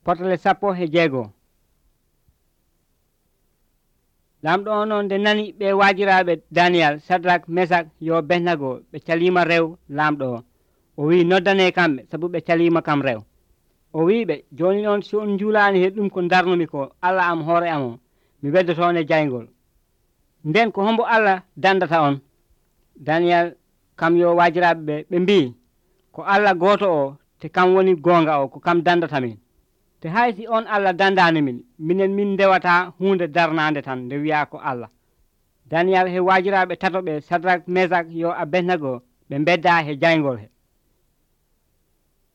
potole 16. lamɗo on nde nani ɓe wajiraɓe Daniel Sadrak Mesak yo Abednego ɓe calima rew lamɗo o wi noddane kamɓe sabu ɓe calima kam rew o wiɓe joni on so on julani he ɗum ko darnumi ko Allah am hoore am o mi weddotone jaygol nden ko hombo Allah dandata on Daniel kam yo wajiraɓe ɓe mbi ko Allah goto o te kam woni gonga o ko kam dandata min te haysi on Allah dandani min minen min dewata hunde darnande tan nde wiya ko Allah Daniel he wajiraɓe tato ɓe Sadrak Mesak yo Abednego ɓe bedda he jaygol he